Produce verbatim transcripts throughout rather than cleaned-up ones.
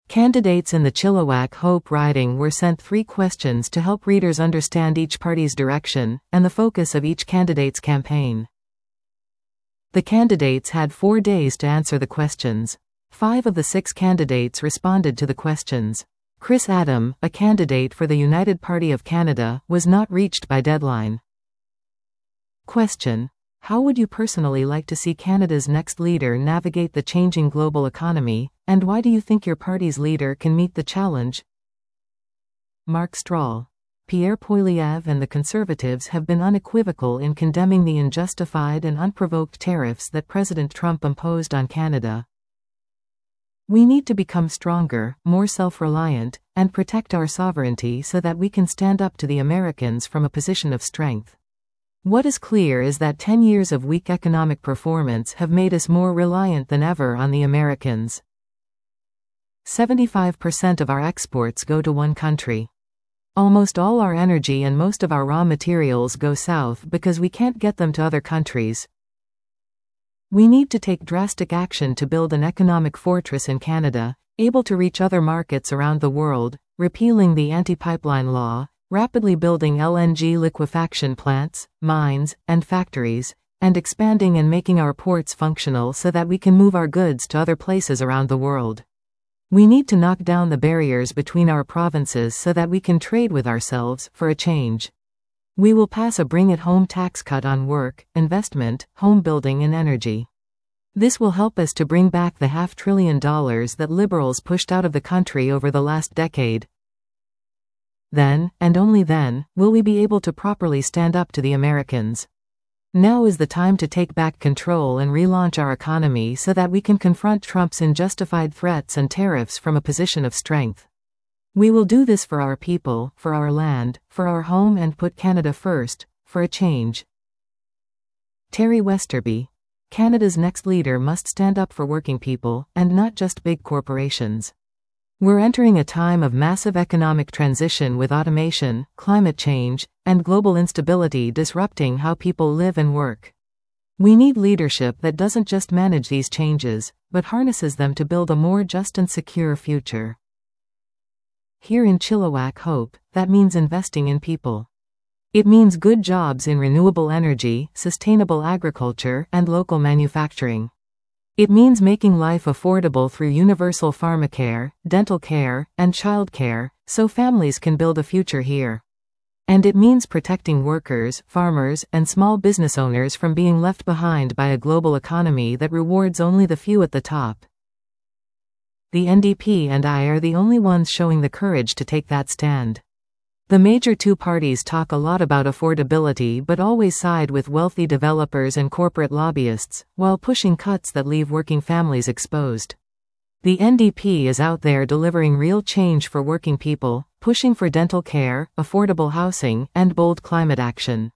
Candidates in the Chilliwack Hope riding were sent three questions to help readers understand each party's direction and the focus of each candidate's campaign. The candidates had four days to answer the questions. Five of the six candidates responded to the questions. Chris Adam, a candidate for the United Party of Canada, was not reached by deadline. Question: how would you personally like to see Canada's next leader navigate the changing global economy, and why do you think your party's leader can meet the challenge? Mark Strahl. Pierre Poilievre and the Conservatives have been unequivocal in condemning the unjustified and unprovoked tariffs that President Trump imposed on Canada. We need to become stronger, more self-reliant, and protect our sovereignty so that we can stand up to the Americans from a position of strength. What is clear is that ten years of weak economic performance have made us more reliant than ever on the Americans. seventy-five percent of our exports go to one country. Almost all our energy and most of our raw materials go south because we can't get them to other countries. We need to take drastic action to build an economic fortress in Canada, able to reach other markets around the world, repealing the anti-pipeline law, rapidly building L N G liquefaction plants, mines, and factories, and expanding and making our ports functional so that we can move our goods to other places around the world. We need to knock down the barriers between our provinces so that we can trade with ourselves, for a change. We will pass a bring-it-home tax cut on work, investment, home building and energy. This will help us to bring back the half trillion dollars that Liberals pushed out of the country over the last decade. Then, and only then, will we be able to properly stand up to the Americans. Now is the time to take back control and relaunch our economy so that we can confront Trump's unjustified threats and tariffs from a position of strength. We will do this for our people, for our land, for our home, and put Canada first, for a change. Terry Westerby. Canada's next leader must stand up for working people, and not just big corporations. We're entering a time of massive economic transition with automation, climate change, and global instability disrupting how people live and work. We need leadership that doesn't just manage these changes, but harnesses them to build a more just and secure future. Here in Chilliwack Hope, that means investing in people. It means good jobs in renewable energy, sustainable agriculture, and local manufacturing. It means making life affordable through universal pharmacare, dental care, and child care, so families can build a future here. And it means protecting workers, farmers, and small business owners from being left behind by a global economy that rewards only the few at the top. The N D P and I are the only ones showing the courage to take that stand. The major two parties talk a lot about affordability but always side with wealthy developers and corporate lobbyists, while pushing cuts that leave working families exposed. The N D P is out there delivering real change for working people, pushing for dental care, affordable housing, and bold climate action.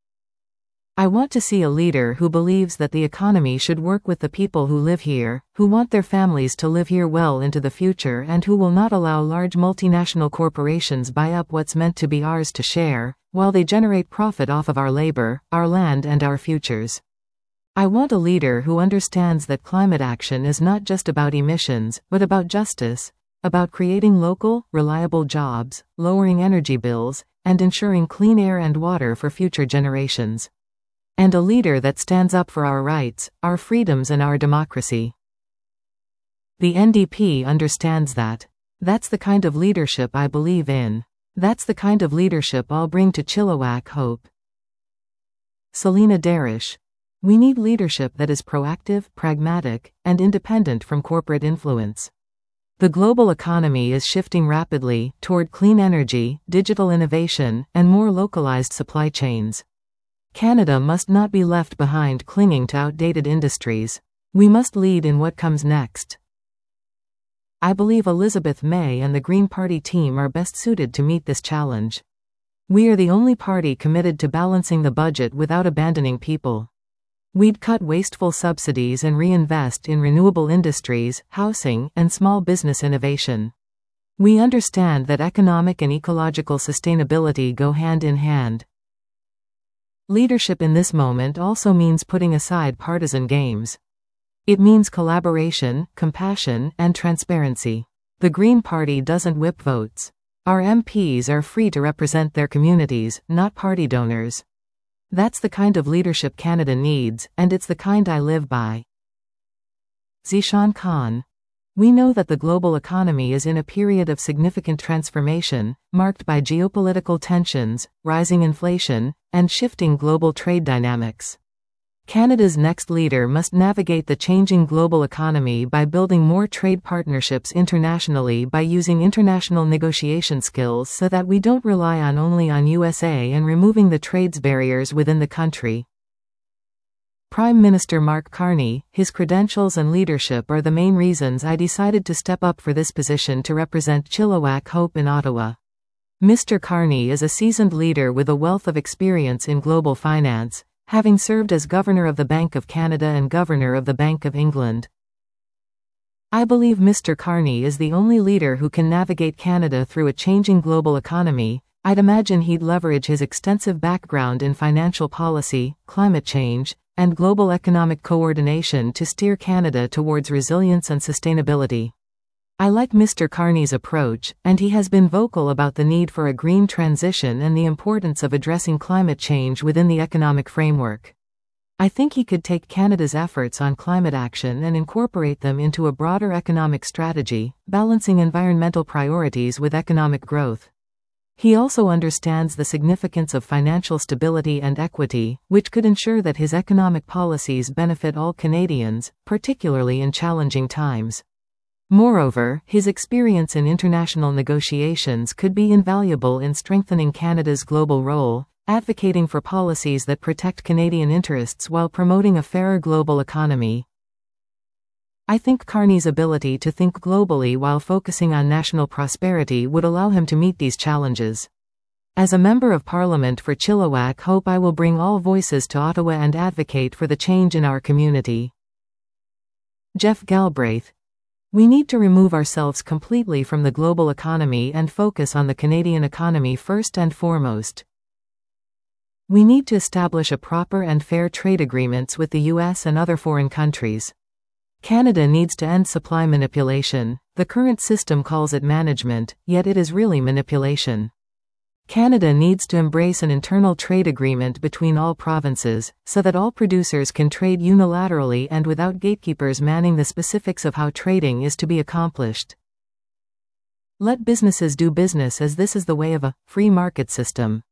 I want to see a leader who believes that the economy should work with the people who live here, who want their families to live here well into the future, and who will not allow large multinational corporations buy up what's meant to be ours to share, while they generate profit off of our labor, our land, and our futures. I want a leader who understands that climate action is not just about emissions, but about justice, about creating local, reliable jobs, lowering energy bills, and ensuring clean air and water for future generations. And a leader that stands up for our rights, our freedoms, and our democracy. The N D P understands that. That's the kind of leadership I believe in. That's the kind of leadership I'll bring to Chilliwack Hope. Selena Darish. We need leadership that is proactive, pragmatic, and independent from corporate influence. The global economy is shifting rapidly toward clean energy, digital innovation, and more localized supply chains. Canada must not be left behind clinging to outdated industries. We must lead in what comes next. I believe Elizabeth May and the Green Party team are best suited to meet this challenge. We are the only party committed to balancing the budget without abandoning people. We'd cut wasteful subsidies and reinvest in renewable industries, housing, and small business innovation. We understand that economic and ecological sustainability go hand in hand. Leadership in this moment also means putting aside partisan games. It means collaboration, compassion, and transparency. The Green Party doesn't whip votes. Our M Ps are free to represent their communities, not party donors. That's the kind of leadership Canada needs, and it's the kind I live by. Zishan Khan. We know that the global economy is in a period of significant transformation, marked by geopolitical tensions, rising inflation, and shifting global trade dynamics. Canada's next leader must navigate the changing global economy by building more trade partnerships internationally, by using international negotiation skills so that we don't rely on only on U S A, and removing the trades barriers within the country. Prime Minister Mark Carney. His credentials and leadership are the main reasons I decided to step up for this position to represent Chilliwack Hope in Ottawa. Mister Carney is a seasoned leader with a wealth of experience in global finance, having served as Governor of the Bank of Canada and Governor of the Bank of England. I believe Mister Carney is the only leader who can navigate Canada through a changing global economy. I'd imagine he'd leverage his extensive background in financial policy, climate change, and global economic coordination to steer Canada towards resilience and sustainability. I like Mister Carney's approach, and he has been vocal about the need for a green transition and the importance of addressing climate change within the economic framework. I think he could take Canada's efforts on climate action and incorporate them into a broader economic strategy, balancing environmental priorities with economic growth. He also understands the significance of financial stability and equity, which could ensure that his economic policies benefit all Canadians, particularly in challenging times. Moreover, his experience in international negotiations could be invaluable in strengthening Canada's global role, advocating for policies that protect Canadian interests while promoting a fairer global economy. I think Carney's ability to think globally while focusing on national prosperity would allow him to meet these challenges. As a Member of Parliament for Chilliwack Hope, I will bring all voices to Ottawa and advocate for the change in our community. Jeff Galbraith. We need to remove ourselves completely from the global economy and focus on the Canadian economy first and foremost. We need to establish a proper and fair trade agreements with the U S and other foreign countries. Canada needs to end supply manipulation. The current system calls it management, yet it is really manipulation. Canada needs to embrace an internal trade agreement between all provinces, so that all producers can trade unilaterally and without gatekeepers manning the specifics of how trading is to be accomplished. Let businesses do business, as this is the way of a free market system.